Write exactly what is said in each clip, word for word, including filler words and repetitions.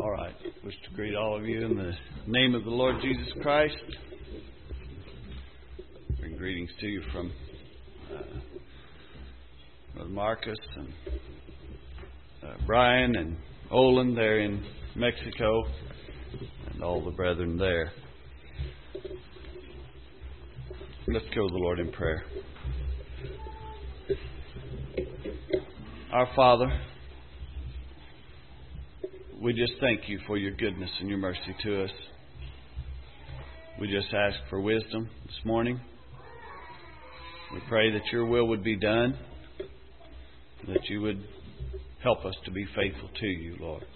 All right. Wish to greet all of you in the name of the Lord Jesus Christ. Bring greetings to you from uh, Brother Marcus and uh, Brian and Olin there in Mexico and all the brethren there. Let's go to the Lord in prayer. Our Father, we just thank you for your goodness and your mercy to us. We just ask for wisdom this morning. We pray that your will would be done, that you would help us to be faithful to you, Lord.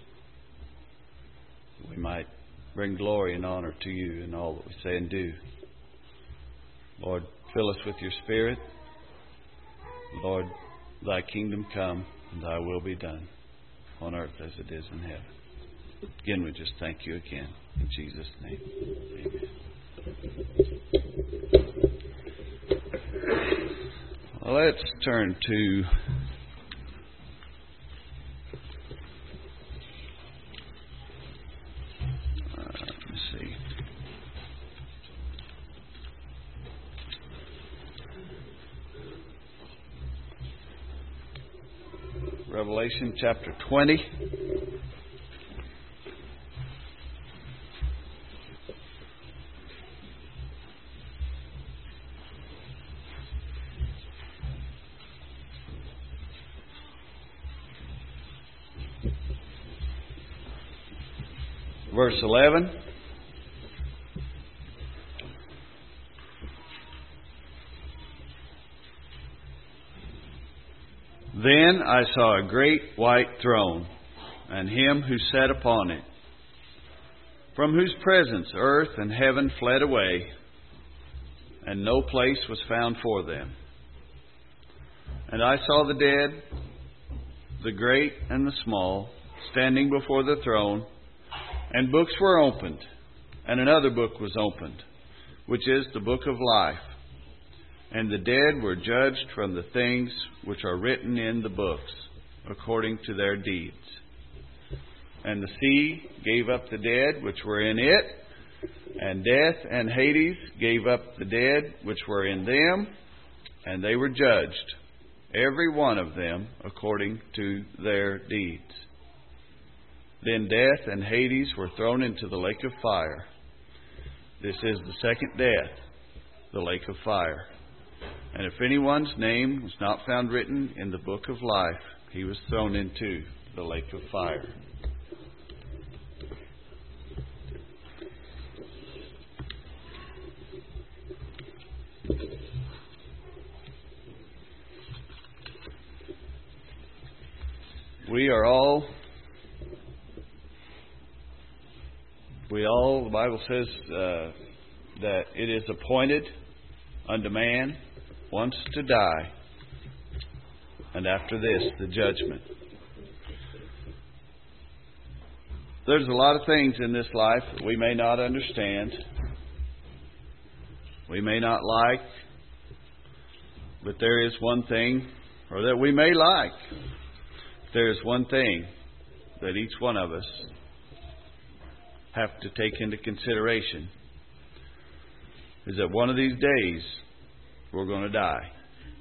We might bring glory and honor to you in all that we say and do. Lord, fill us with your Spirit. Lord, thy kingdom come and thy will be done on earth as it is in heaven. Again, we just thank you again. In Jesus' name, amen. Well, let's turn to uh, let's see. Revelation chapter twenty. Verse eleven. Then I saw a great white throne, and him who sat upon it, from whose presence earth and heaven fled away, and no place was found for them. And I saw the dead, the great and the small, standing before the throne, and books were opened, and another book was opened, which is the book of life. And the dead were judged from the things which are written in the books, according to their deeds. And the sea gave up the dead which were in it, and death and Hades gave up the dead which were in them, and they were judged, every one of them according to their deeds. Then death and Hades were thrown into the lake of fire. This is the second death, the lake of fire. And if anyone's name was not found written in the book of life, he was thrown into the lake of fire. We are all We all, the Bible says uh, that it is appointed unto man once to die, and after this, the judgment. There's a lot of things in this life that we may not understand, we may not like, but there is one thing, or that we may like. There is one thing that each one of us have to take into consideration, is that one of these days we're going to die.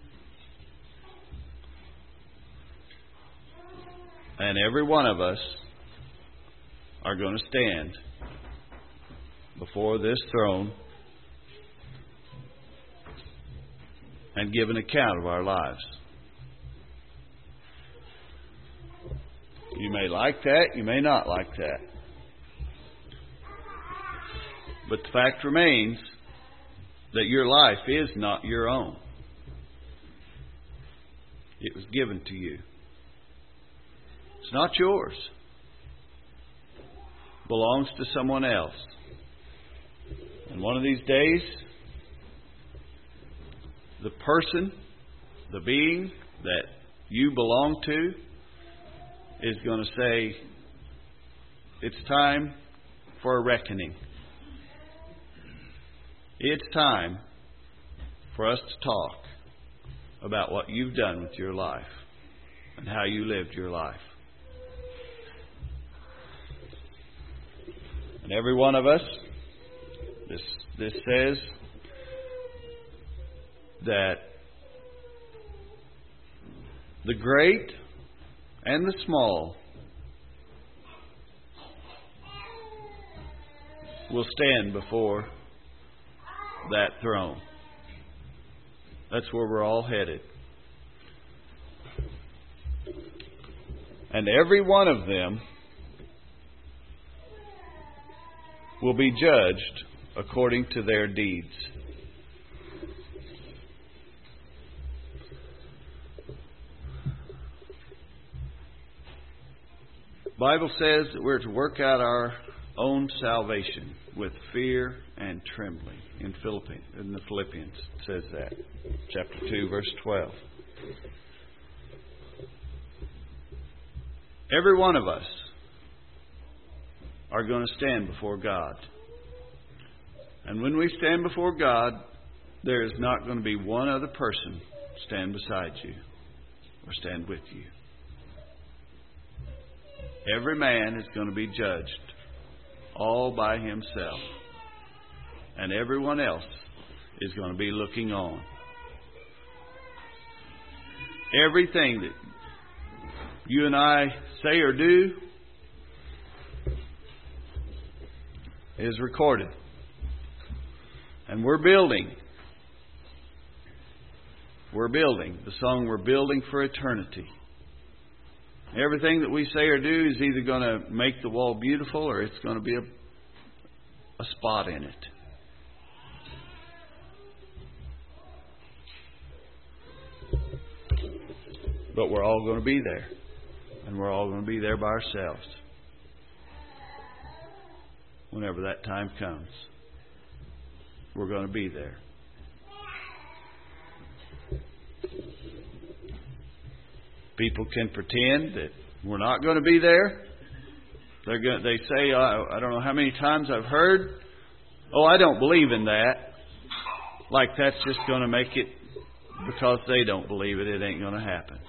And every one of us are going to stand before this throne and give an account of our lives. You may like that, you may not like that. But the fact remains that your life is not your own. It was given to you. It's not yours. It belongs to someone else. And one of these days, the person, the being that you belong to, is going to say, it's time for a reckoning. It's time for us to talk about what you've done with your life and how you lived your life. And every one of us, this this says that the great and the small will stand before that throne. That's where we're all headed. And every one of them will be judged according to their deeds. The Bible says that we're to work out our own salvation with fear and trembling. In Philippians, in the Philippians, it says that. Chapter two, verse twelve. Every one of us are going to stand before God. And when we stand before God, there is not going to be one other person stand beside you or stand with you. Every man is going to be judged all by himself. And everyone else is going to be looking on. Everything that you and I say or do is recorded. And we're building. We're building. The song, we're building for eternity. Everything that we say or do is either going to make the wall beautiful or it's going to be a, a spot in it. But we're all going to be there. And we're all going to be there by ourselves. Whenever that time comes. We're going to be there. People can pretend that we're not going to be there. They're going, they say, uh, I don't know how many times I've heard, oh, I don't believe in that. Like that's just going to make it, because they don't believe it, it ain't going to happen.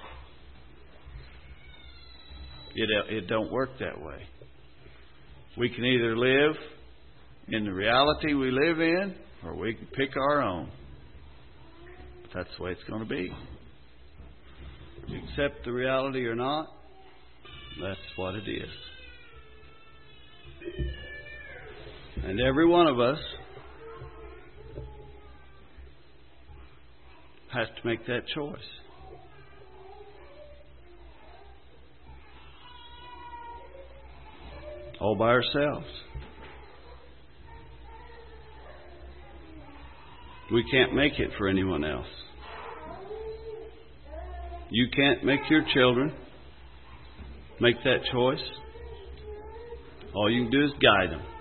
It, it don't work that way. We can either live in the reality we live in, or we can pick our own. But that's the way it's going to be. You accept the reality or not, that's what it is. And every one of us has to make that choice. All by ourselves. We can't make it for anyone else. You can't make your children make that choice. All you can do is guide them.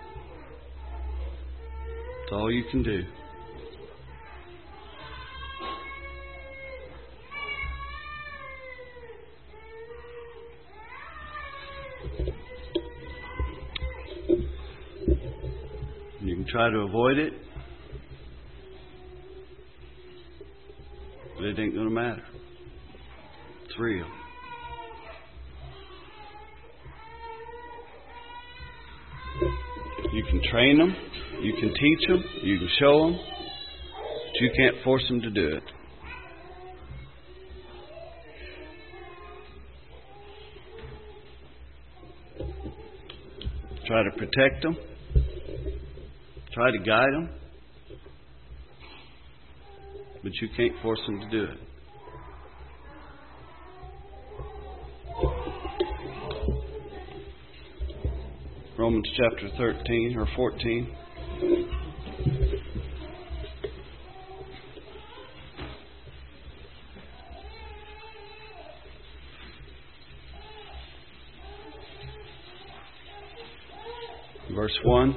That's all you can do. You can try to avoid it, but it ain't going to matter. It's real. You can train them, you can teach them, you can show them, but you can't force them to do it. Try to protect them. Try to guide them. But you can't force them to do it. Romans chapter thirteen or fourteen. Verse one.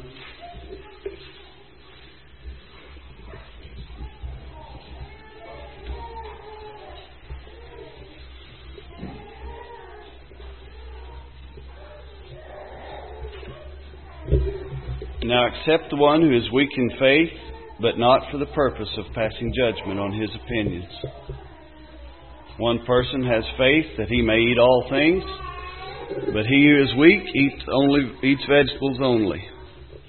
Now accept the one who is weak in faith, but not for the purpose of passing judgment on his opinions. One person has faith that he may eat all things, but he who is weak eats only eats vegetables only.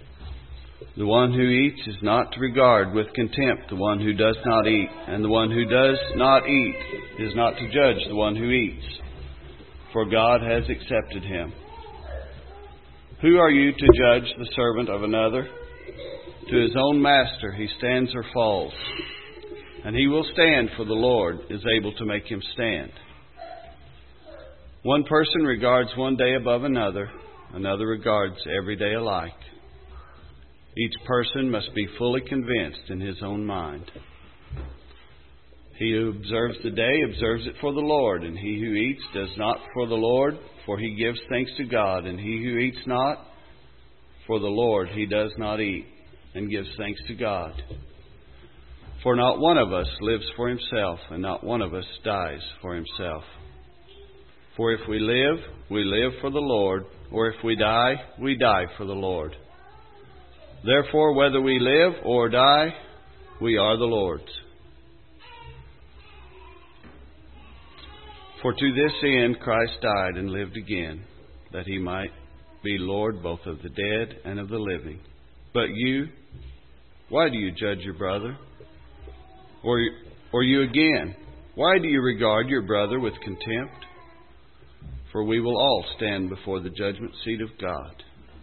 The one who eats is not to regard with contempt the one who does not eat, and the one who does not eat is not to judge the one who eats, for God has accepted him. Who are you to judge the servant of another? To his own master he stands or falls, and he will stand, for the Lord is able to make him stand. One person regards one day above another, another regards every day alike. Each person must be fully convinced in his own mind. He who observes the day observes it for the Lord, and he who eats does not for the Lord, for he gives thanks to God. And he who eats not for the Lord, he does not eat, and gives thanks to God. For not one of us lives for himself, and not one of us dies for himself. For if we live, we live for the Lord, or if we die, we die for the Lord. Therefore, whether we live or die, we are the Lord's. For to this end Christ died and lived again, that he might be Lord both of the dead and of the living. But you, why do you judge your brother? Or, or you again, why do you regard your brother with contempt? For we will all stand before the judgment seat of God.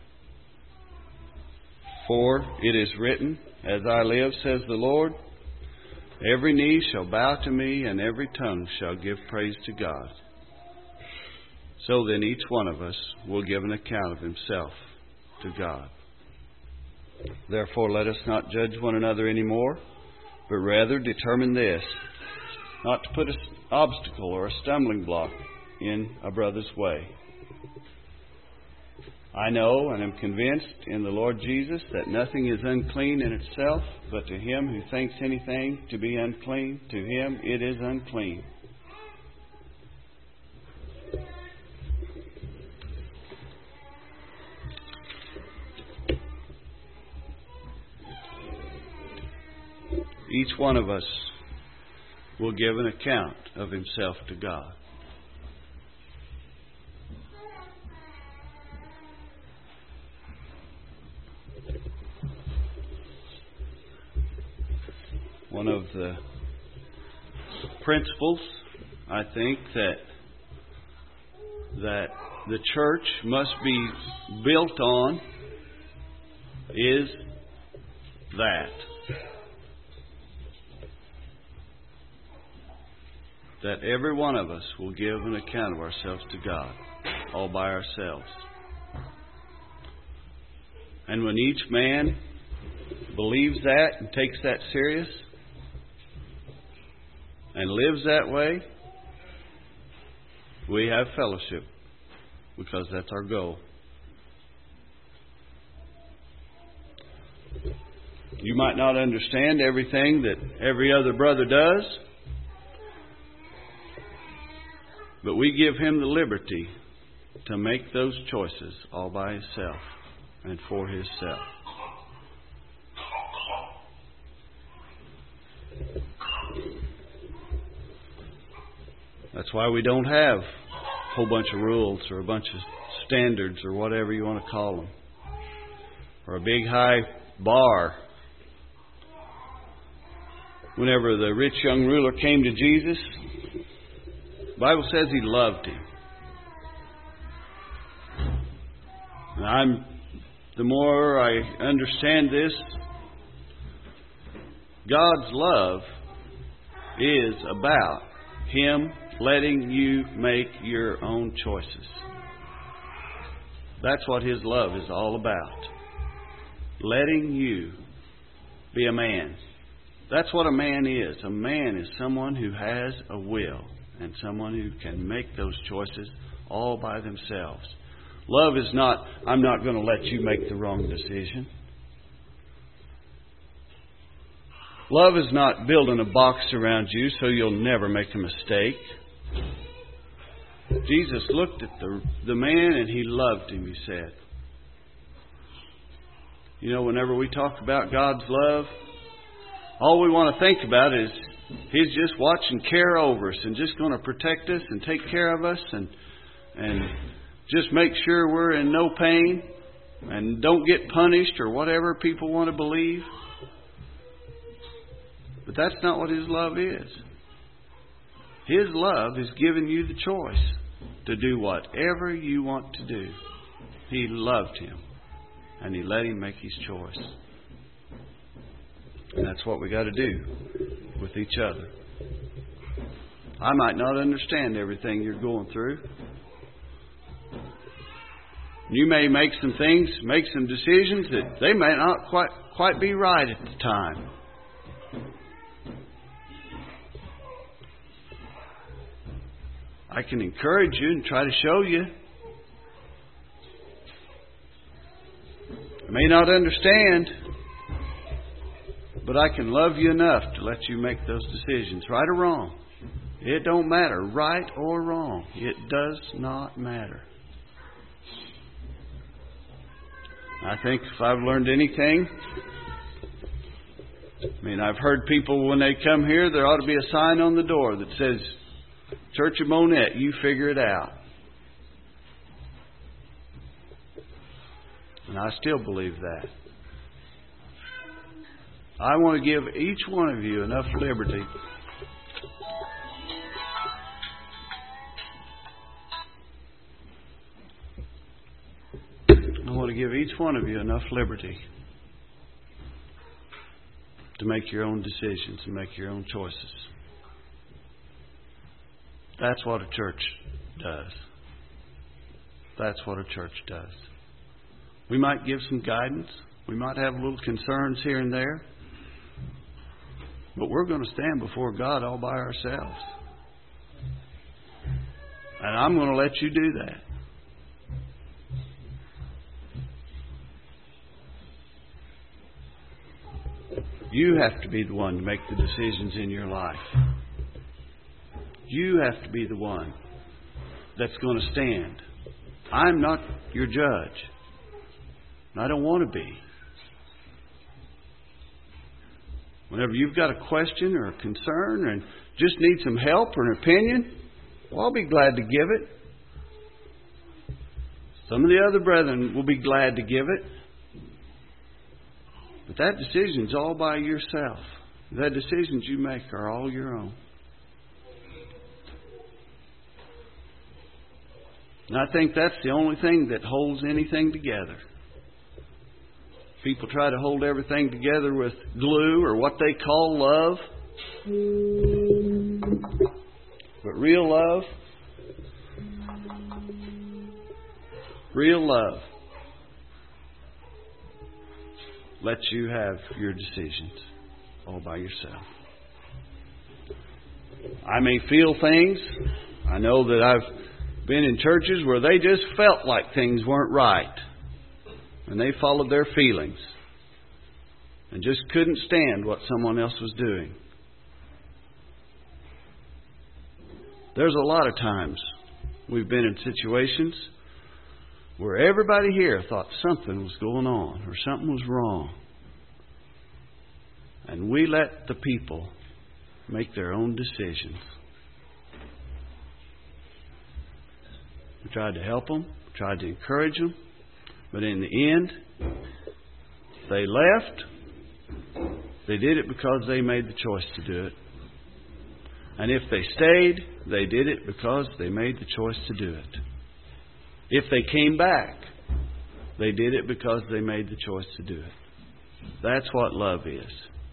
For it is written, as I live, says the Lord, every knee shall bow to me, and every tongue shall give praise to God. So then each one of us will give an account of himself to God. Therefore let us not judge one another any more, but rather determine this, not to put an obstacle or a stumbling block in a brother's way. I know and am convinced in the Lord Jesus that nothing is unclean in itself, but to him who thinks anything to be unclean, to him it is unclean. Each one of us will give an account of himself to God. One of the principles, I think, that that the church must be built on is that. That every one of us will give an account of ourselves to God, all by ourselves. And when each man believes that and takes that serious, and lives that way, we have fellowship, because that's our goal. You might not understand everything that every other brother does, but we give him the liberty to make those choices all by himself and for himself. That's why we don't have a whole bunch of rules or a bunch of standards or whatever you want to call them, or a big high bar. Whenever the rich young ruler came to Jesus, the Bible says he loved him. And I'm, the more I understand this, God's love is about him letting you make your own choices. That's what his love is all about. Letting you be a man. That's what a man is. A man is someone who has a will and someone who can make those choices all by themselves. Love is not, I'm not going to let you make the wrong decision. Love is not building a box around you so you'll never make a mistake. Jesus looked at the, the man and he loved him, he said. You know, whenever we talk about God's love, all we want to think about is he's just watching care over us and just going to protect us and take care of us and and just make sure we're in no pain. and don't get punished or whatever people want to believe. But that's not what His love is. His love is giving you the choice to do whatever you want to do. He loved him, and He let him make his choice. And that's what we got to do with each other. I might not understand everything you're going through. You may make some things, make some decisions that they may not quite quite be right at the time. I can encourage you and try to show you. I may not understand, but I can love you enough to let you make those decisions, right or wrong. It don't matter, right or wrong. It does not matter. I think if I've learned anything, I mean, I've heard people when they come here, there ought to be a sign on the door that says, Church of Monette, you figure it out. And I still believe that. I want to give each one of you enough liberty I want to give each one of you enough liberty to make your own decisions and make your own choices. That's what a church does. That's what a church does. We might give some guidance. We might have little concerns here and there. But we're going to stand before God all by ourselves. And I'm going to let you do that. You have to be the one to make the decisions in your life. You have to be the one that's going to stand. I'm not your judge. And I don't want to be. Whenever you've got a question or a concern and just need some help or an opinion, well, I'll be glad to give it. Some of the other brethren will be glad to give it. But that decision's all by yourself. The decisions you make are all your own. And I think that's the only thing that holds anything together. People try to hold everything together with glue or what they call love. But real love, real love lets you have your decisions all by yourself. I may feel things. I know that I've been in churches where they just felt like things weren't right. And they followed their feelings. And just couldn't stand what someone else was doing. There's a lot of times we've been in situations where everybody here thought something was going on or something was wrong. And we let the people make their own decisions. We tried to help them, tried to encourage them, but in the end, they left. They did it because they made the choice to do it. And if they stayed, they did it because they made the choice to do it. If they came back, they did it because they made the choice to do it. That's what love is.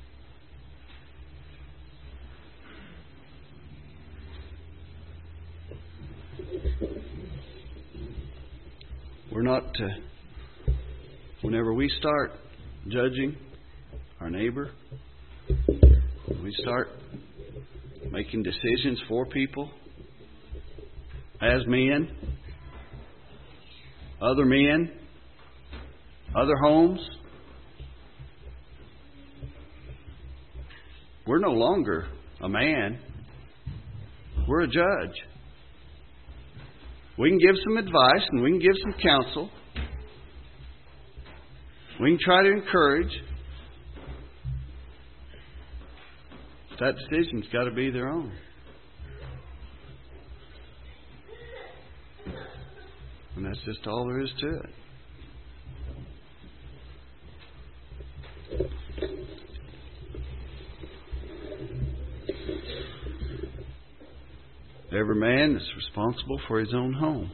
We're not to, whenever we start judging our neighbor, we start making decisions for people as men, other men, other homes, we're no longer a man. We're a judge. We can give some advice and we can give some counsel. We can try to encourage. That decision's got to be their own. And that's just all there is to it. every man is responsible for his own home.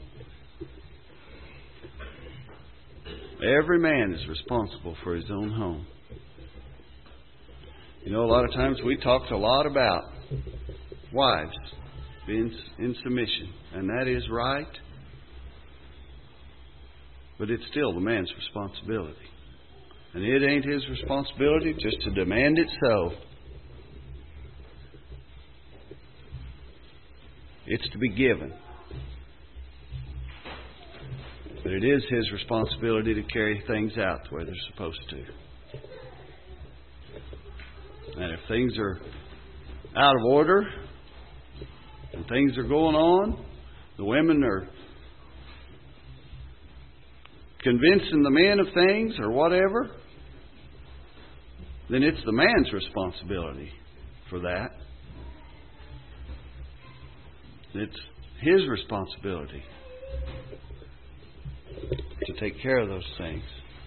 Every man is responsible for his own home. You know, a lot of times we talk a lot about wives being in submission, and that is right. But it's still the man's responsibility. And it ain't his responsibility just to demand it so. It's to be given. But it is his responsibility to carry things out the way they're supposed to. And if things are out of order and things are going on, the women are convincing the men of things or whatever, then it's the man's responsibility for that. It's his responsibility to take care of those things.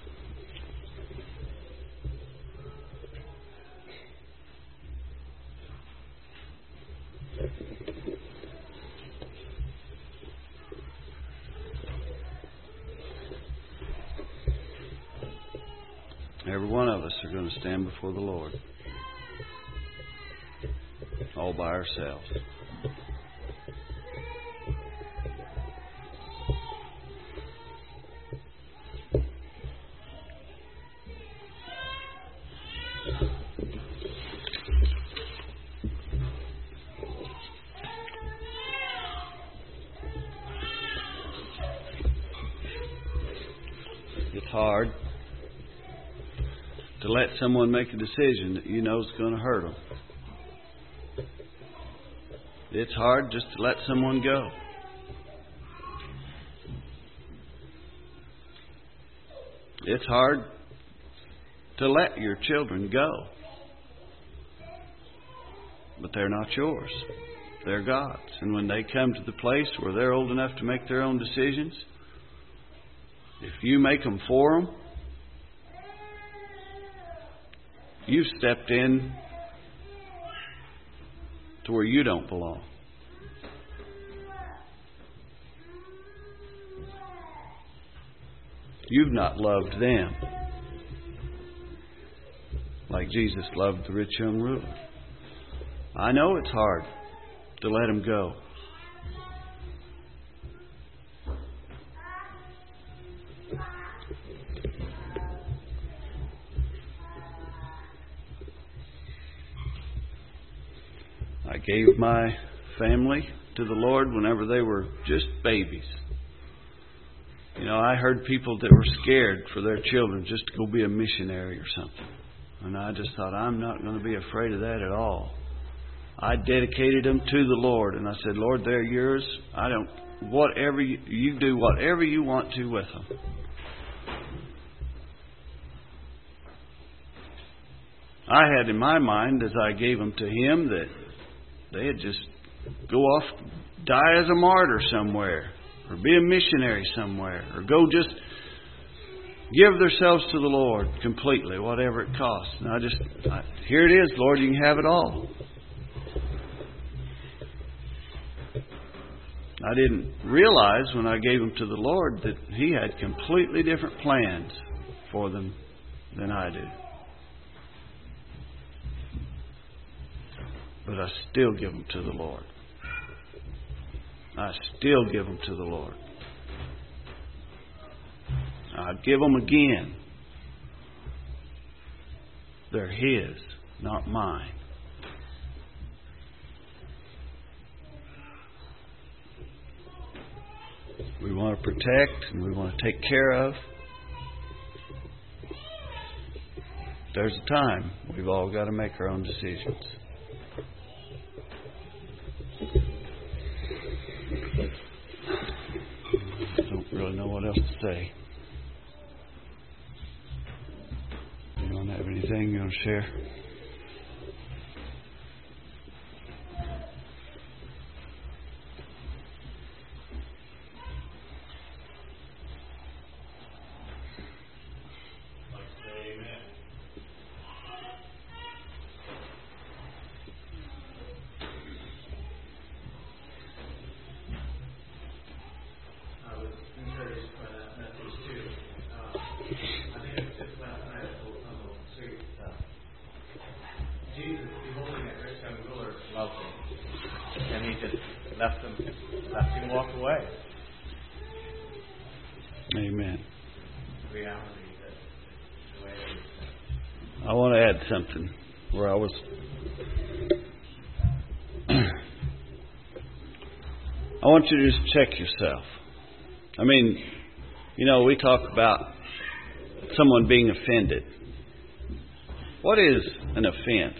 Every one of us are going to stand before the Lord all by ourselves. It's hard to let someone make a decision that you know is going to hurt them. It's hard just to let someone go. It's hard to let your children go. But they're not yours. They're God's. And when they come to the place where they're old enough to make their own decisions, if you make them for them, you've stepped in to where you don't belong. You've not loved them like Jesus loved the rich young ruler. I know it's hard to let them go. I gave my family to the Lord whenever they were just babies. You know, I heard people that were scared for their children just to go be a missionary or something. And I just thought, I'm not going to be afraid of that at all. I dedicated them to the Lord. And I said, Lord, they're yours. I don't, whatever you, you do, whatever you want to with them. I had in my mind, as I gave them to Him, that they'd just go off, die as a martyr somewhere, or be a missionary somewhere, or go just give themselves to the Lord completely, whatever it costs. And I just, I, here it is, Lord, you can have it all. I didn't realize when I gave them to the Lord that He had completely different plans for them than I do. But I still give them to the Lord. I still give them to the Lord. I'd give them again. They're His, not mine. We want to protect and we want to take care of. There's a time we've all got to make our own decisions. I don't really know what else to say. You don't have anything you want to share? Amen. reality that the way it is. I want to add something where I was. I want you to just check yourself. I mean, you know, we talk about someone being offended. What is an offense?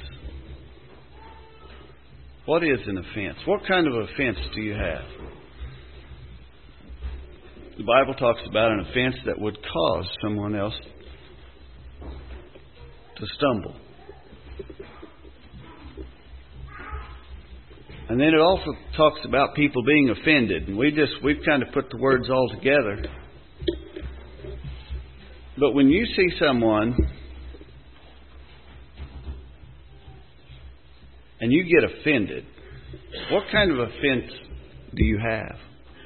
What is an offense? What kind of offense do you have? The Bible talks about an offense that would cause someone else to stumble. And then it also talks about people being offended. And we just, we've kind of put the words all together. But when you see someone and you get offended, what kind of offense do you have?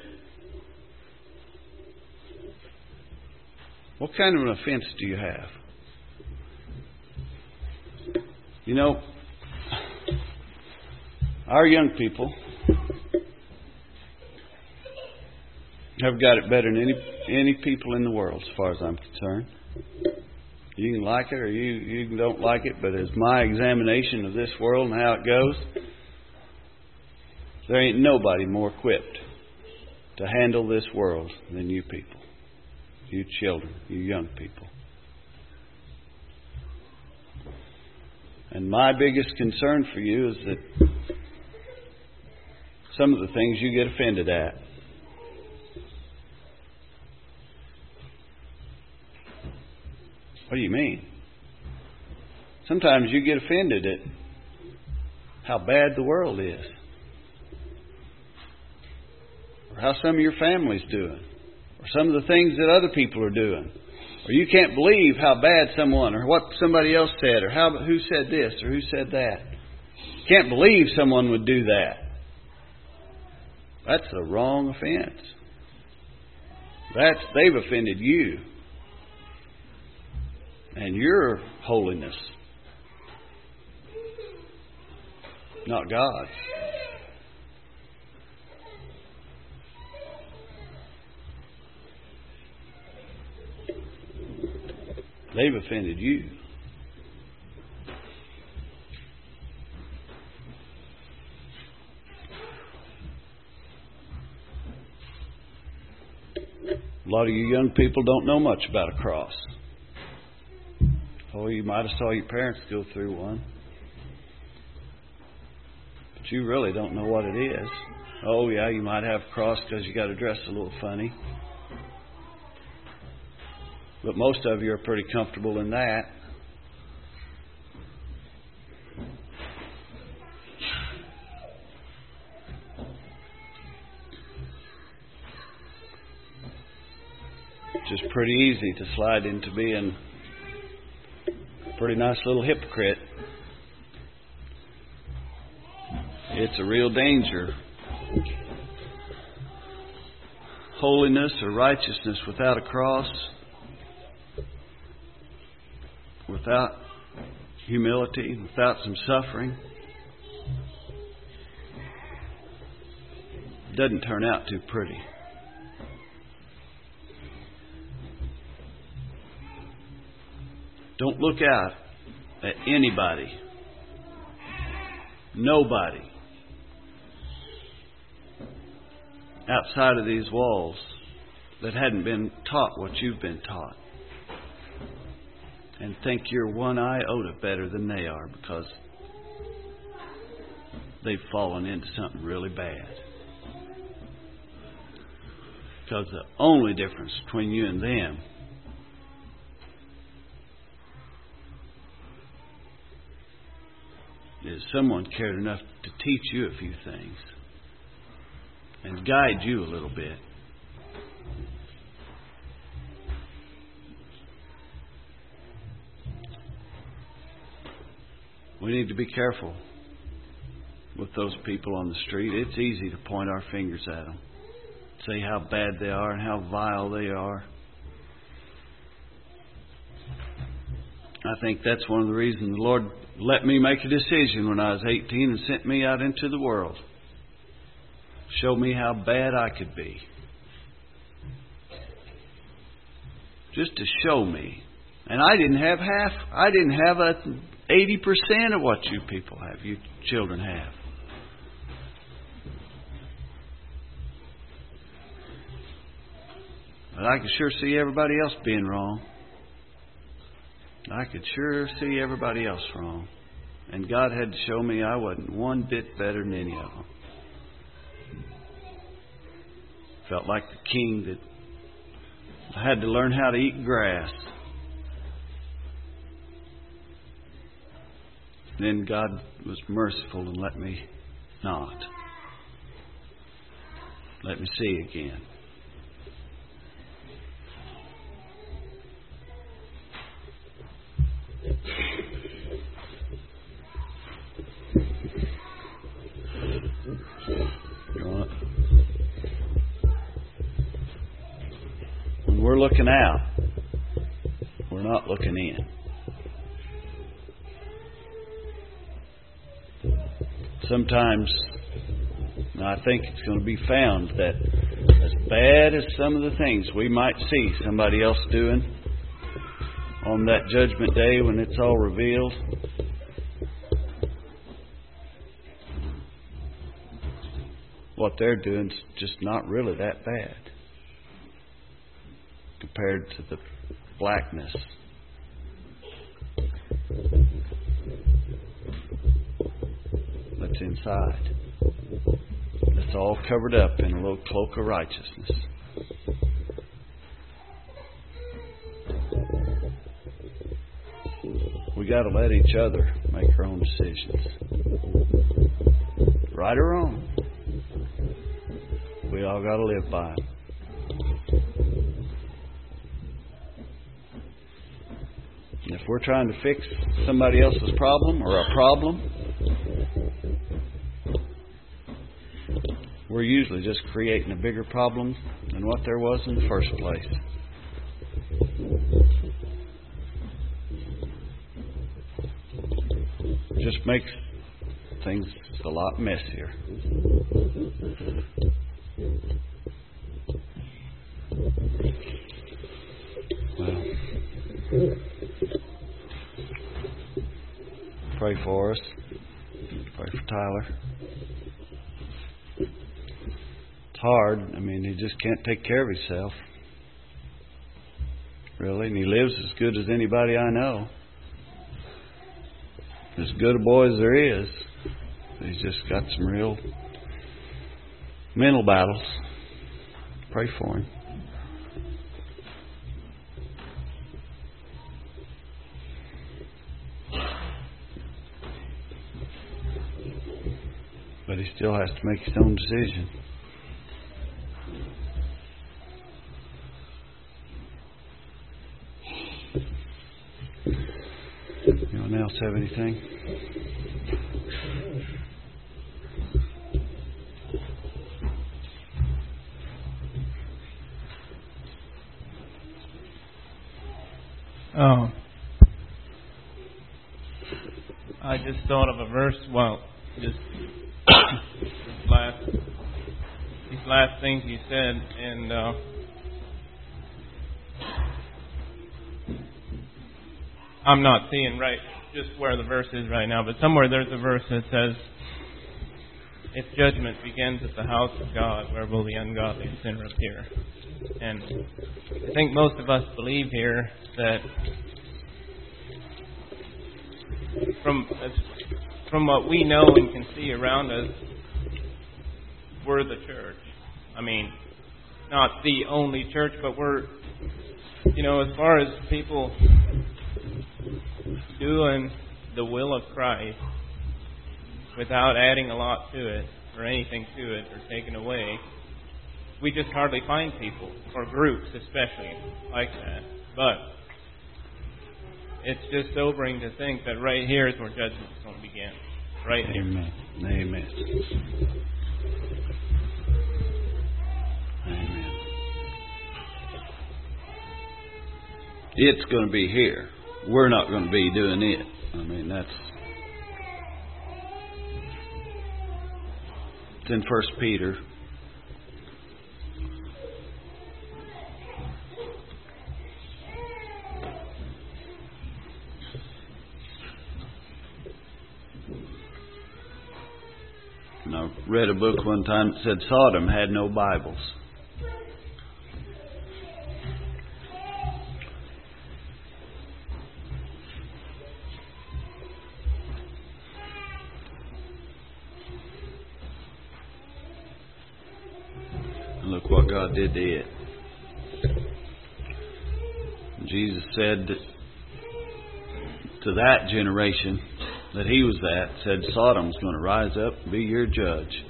What kind of an offense do you have? You know, our young people have got it better than any any people in the world, as far as I'm concerned. You can like it or you, you don't like it, but as my examination of this world and how it goes, there ain't nobody more equipped to handle this world than you people. You children, you young people. And my biggest concern for you is that some of the things you get offended at. What do you mean? Sometimes you get offended at how bad the world is, or how some of your family's doing, or some of the things that other people are doing, or you can't believe how bad someone, or what somebody else said, or how who said this, or who said that. You can't believe someone would do that. That's a wrong offense. That's they've offended you and your holiness, not God's. They've offended you. A lot of you young people don't know much about a cross. Oh, you might have saw your parents go through one. But you really don't know what it is. Oh, yeah, you might have a cross because you got to dress a little funny. But most of you are pretty comfortable in that. It's just pretty easy to slide into being a pretty nice little hypocrite. It's a real danger. Holiness or righteousness without a cross, without humility, without some suffering, doesn't turn out too pretty. Don't look out at anybody, nobody, outside of these walls that hadn't been taught what you've been taught, and think you're one iota better than they are because they've fallen into something really bad. Because the only difference between you and them is someone cared enough to teach you a few things and guide you a little bit. We need to be careful with those people on the street. It's easy to point our fingers at them, say how bad they are and how vile they are. I think that's one of the reasons the Lord let me make a decision when I was eighteen and sent me out into the world. Showed me how bad I could be. just to show me. And I didn't have half, I didn't have a eighty percent of what you people have, you children have. But I could sure see everybody else being wrong. I could sure see everybody else wrong. And God had to show me I wasn't one bit better than any of them. Felt like the king that I had to learn how to eat grass. Then God was merciful and let me not. Let me see again. When we're looking out, we're not looking in. Sometimes, I think it's going to be found that as bad as some of the things we might see somebody else doing on that judgment day when it's all revealed, what they're doing is just not really that bad compared to the blackness. That's inside. That's all covered up in a little cloak of righteousness. We got to let each other make our own decisions. Right or wrong. We all got to live by them. If we're trying to fix somebody else's problem or a problem, we're usually just creating a bigger problem than what there was in the first place. It just makes things a lot messier. Well, pray for us. Pray for Tyler. It's hard. I mean, he just can't take care of himself. Really. And he lives as good as anybody I know. As good a boy as there is. He's just got some real mental battles. Pray for him. But he still has to make his own decision. Anyone else have anything? Oh, I just thought of a verse. Well, just this last these last things you said, and uh, I'm not seeing right just where the verse is right now, but somewhere there's a verse that says, "If judgment begins at the house of God, where will the ungodly sinner appear?" And I think most of us believe here that from from what we know and can see around us, we're the church. I mean, not the only church, but we're, you know, as far as people doing the will of Christ without adding a lot to it or anything to it or taking away, we just hardly find people, or groups especially, like that. But it's just sobering to think that right here is where judgment is going to begin. Right here. Amen. Amen. Amen. It's going to be here. We're not going to be doing it. I mean, that's... It's in First Peter. read a book one time that said Sodom had no Bibles. And look what God did to it. Jesus said that to that generation that he was at, said Sodom's going to rise up and be your judge.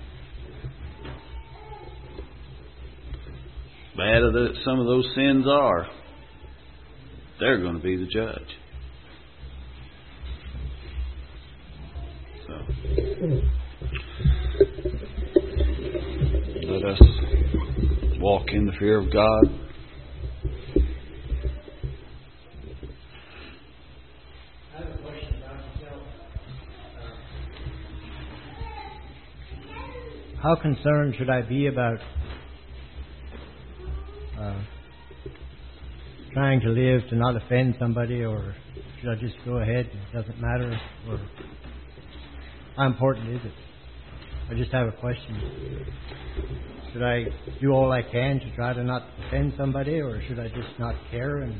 Bad as the, some of those sins are, they're going to be the judge. So, let us walk in the fear of God. How concerned should I be about uh, trying to live to not offend somebody, or should I just go ahead and it doesn't matter? Or how important is it? I just have a question. Should I do all I can to try to not offend somebody, or should I just not care and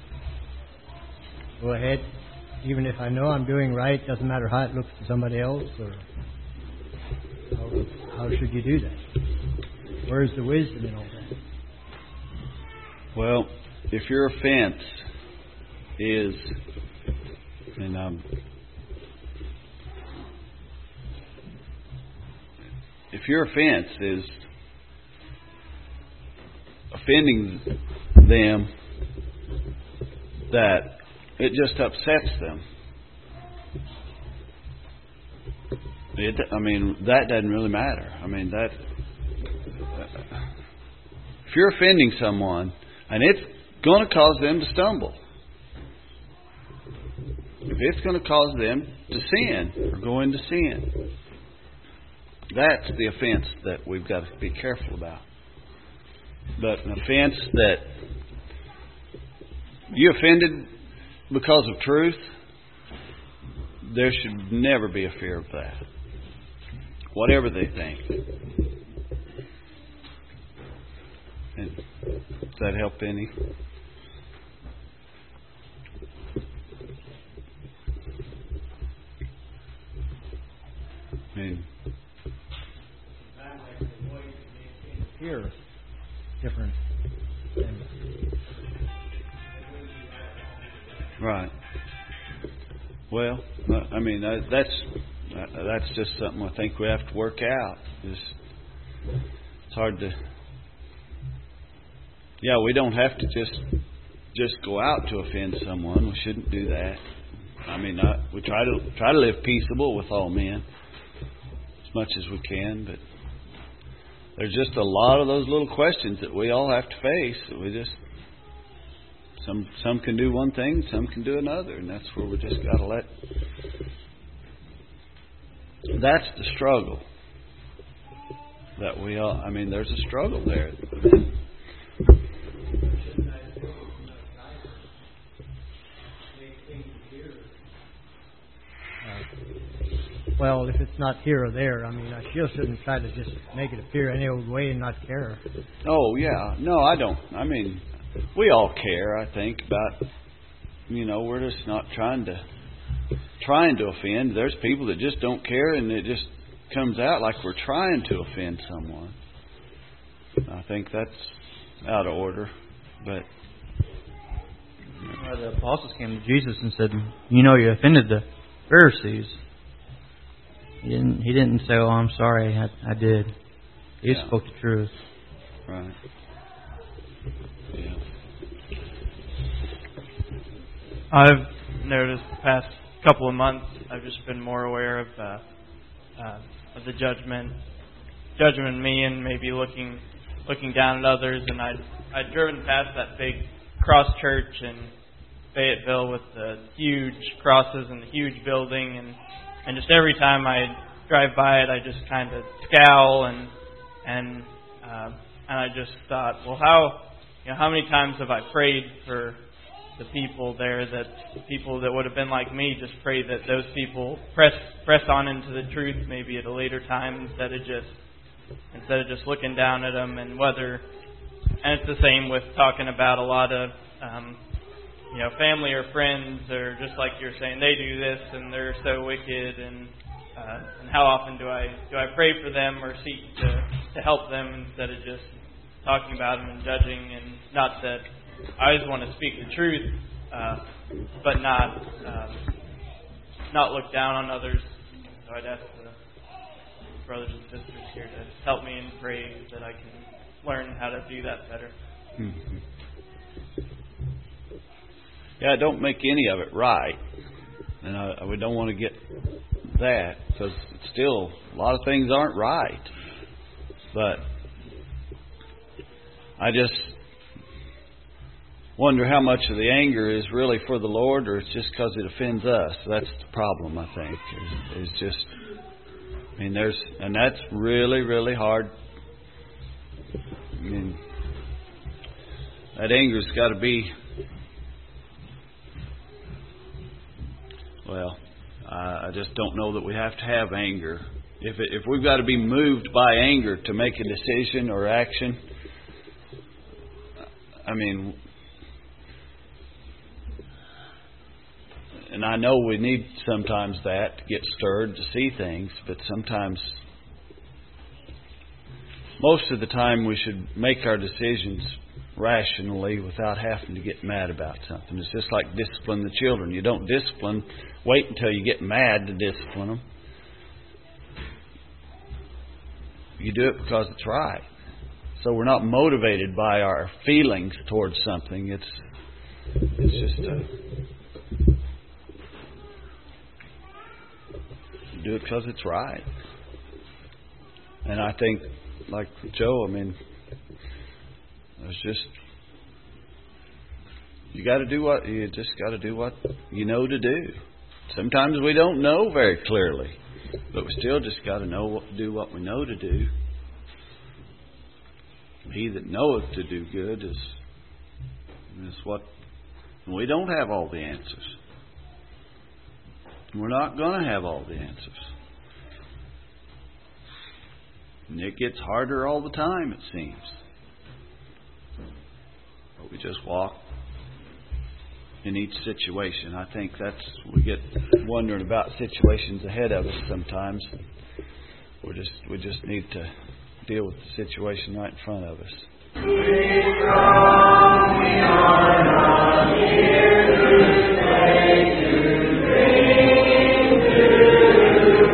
go ahead, even if I know I'm doing right? Doesn't matter how it looks to somebody else, or how, how should you do that? Where's the wisdom in all that? Well, if your offense is, and um, if your offense is offending them, that it just upsets them. It, I mean, that doesn't really matter. I mean, that if you're offending someone and it's going to cause them to stumble, if it's going to cause them to sin or go into sin, that's the offense that we've got to be careful about. But an offense that you offended because of truth, there should never be a fear of that. Whatever they think. And does that help any? I mean, Here, different things. right. Well, I mean, that's that's just something I think we have to work out. It's, it's hard to. Yeah, we don't have to just just go out to offend someone. We shouldn't do that. I mean, I, we try to try to live peaceable with all men as much as we can, but there's just a lot of those little questions that we all have to face. That we just some some can do one thing, some can do another, and that's where we just got to let. That's the struggle that we all. I mean, there's a struggle there. Well, if it's not here or there, I mean, I still shouldn't try to just make it appear any old way and not care. Oh, yeah. No, I don't. I mean, we all care, I think, about, you know, we're just not trying to trying to offend. There's people that just don't care, and it just comes out like we're trying to offend someone. I think that's out of order. But well, the apostles came to Jesus and said, "You know, you offended the Pharisees." He didn't. He didn't say, "Oh, I'm sorry, I, I did." He yeah. spoke the truth. Right. Yeah. I've noticed the past couple of months, I've just been more aware of uh, uh, of the judgment, judgment me, and maybe looking looking down at others. And I'd I'd driven past that big cross church in Fayetteville with the huge crosses and the huge building, and and just every time I drive by it, I just kind of scowl and and uh, and I just thought, well, how you know how many times have I prayed for the people there, that people that would have been like me, just pray that those people press press on into the truth maybe at a later time instead of just instead of just looking down at them. And whether and it's the same with talking about a lot of um, you know family or friends, or just like you're saying, they do this and they're so wicked, and uh, and how often do I do I pray for them or seek to to help them instead of just talking about them and judging? And not that I always want to speak the truth, uh, but not um, not look down on others. So I'd ask the brothers and sisters here to help me and pray that I can learn how to do that better. Mm-hmm. Yeah, don't make any of it right, and I, we don't want to get that, because still a lot of things aren't right. But I just wonder how much of the anger is really for the Lord, or it's just because it offends us. That's the problem, I think. Is, is just, I mean, there's, and that's really, really hard. I mean, that anger's got to be, well, I just don't know that we have to have anger. If it, if we've got to be moved by anger to make a decision or action, I mean, and I know we need sometimes that to get stirred to see things, but sometimes, most of the time, we should make our decisions rationally without having to get mad about something. It's just like discipline the children. You don't discipline, wait until you get mad to discipline them. You do it because it's right. So we're not motivated by our feelings towards something. It's it's just a, you do it because it's right. And I think, like Joe, I mean, it's just, you got to do what you just got to do what you know to do. Sometimes we don't know very clearly, but we still just got to know what do what we know to do. He that knoweth to do good is is what we don't have all the answers. We're not going to have all the answers. And it gets harder all the time, it seems. But we just walk in each situation. I think that's, we get wondering about situations ahead of us sometimes. We just we just need to deal with the situation right in front of us. We are not here to say to bring to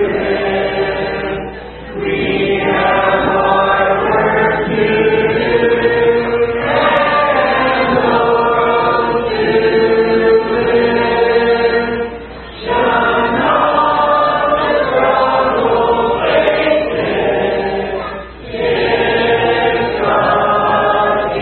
bear. We have our work to do and the world to live. Shall not the struggle face it, if God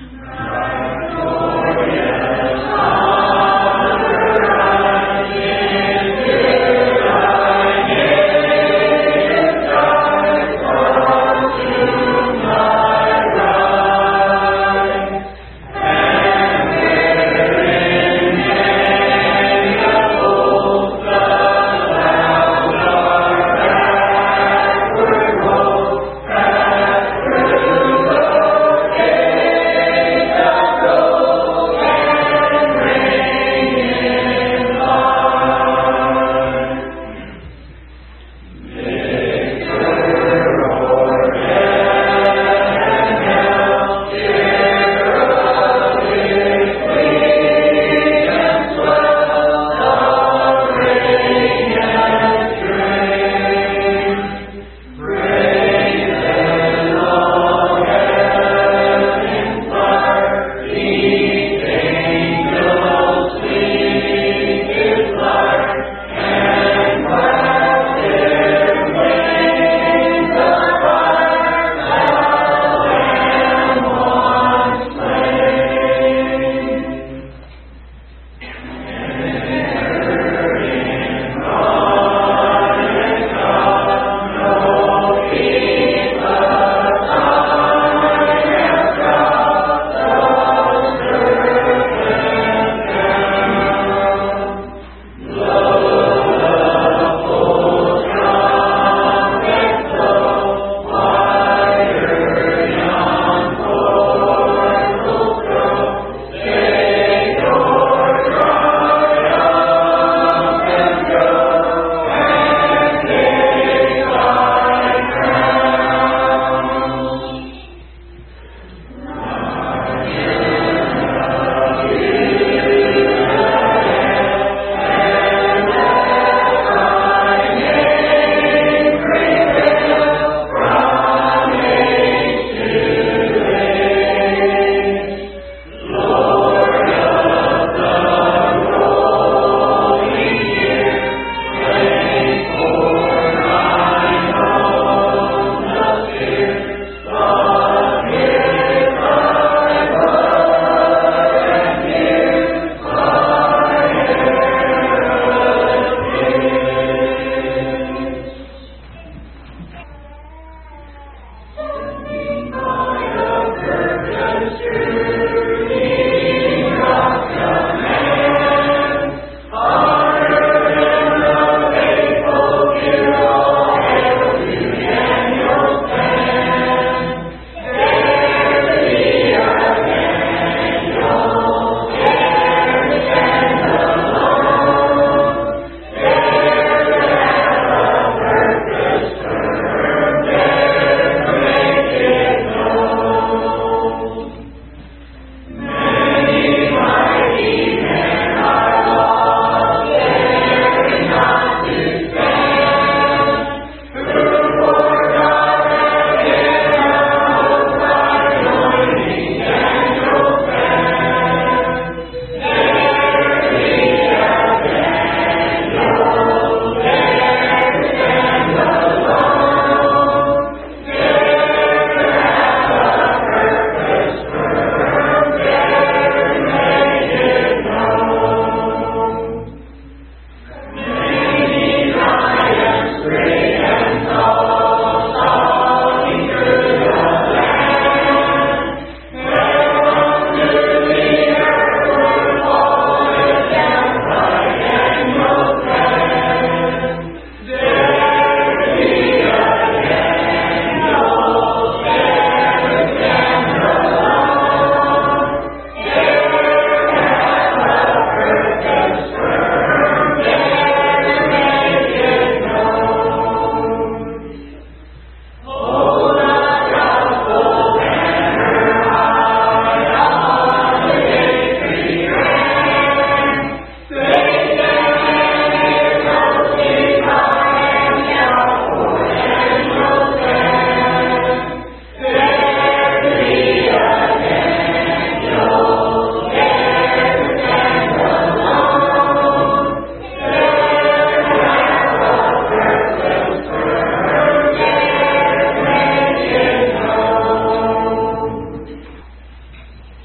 Amen.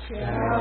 shall